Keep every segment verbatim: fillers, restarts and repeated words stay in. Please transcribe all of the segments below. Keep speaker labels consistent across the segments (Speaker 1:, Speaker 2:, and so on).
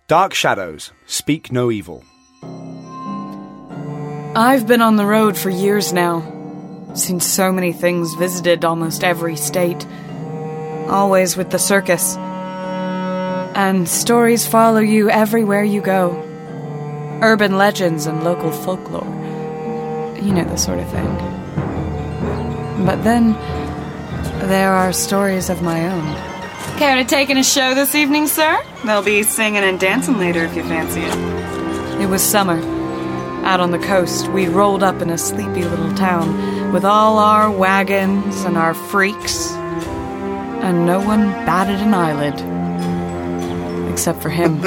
Speaker 1: Dark shadows, speak no evil.
Speaker 2: I've been on the road for years now. Seen so many things, visited almost every state. Always with the circus. And stories follow you everywhere you go. Urban legends and local folklore. You know, the sort of thing. But then, there are stories of my own.
Speaker 3: Care to take in a show this evening, sir? They'll be singing and dancing later if you fancy it.
Speaker 2: It was summer. Out on the coast, we rolled up in a sleepy little town with all our wagons and our freaks. And no one batted an eyelid. Except for him.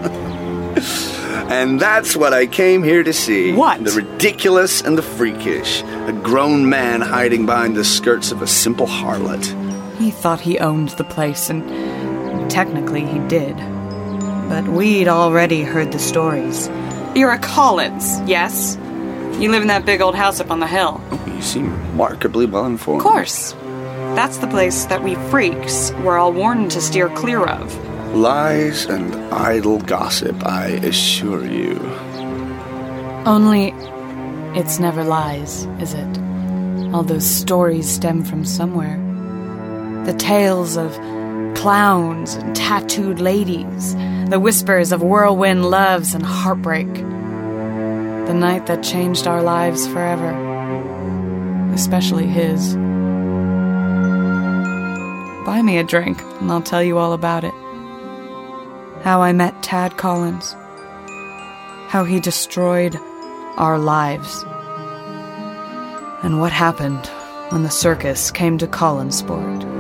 Speaker 4: And that's what I came here to see.
Speaker 3: What?
Speaker 4: The ridiculous and the freakish. A grown man hiding behind the skirts of a simple harlot.
Speaker 2: He thought he owned the place, and technically he did. But we'd already heard the stories.
Speaker 3: You're a Collins, yes? You live in that big old house up on the hill.
Speaker 4: Oh, you seem remarkably well informed.
Speaker 3: Of course. That's the place that we freaks were all warned to steer clear of.
Speaker 4: Lies and idle gossip, I assure you.
Speaker 2: Only, it's never lies, is it? All those stories stem from somewhere. The tales of clowns and tattooed ladies. The whispers of whirlwind loves and heartbreak. The night that changed our lives forever. Especially his. Buy me a drink, and I'll tell you all about it. How I met Tad Collins. How he destroyed our lives. And what happened when the circus came to Collinsport.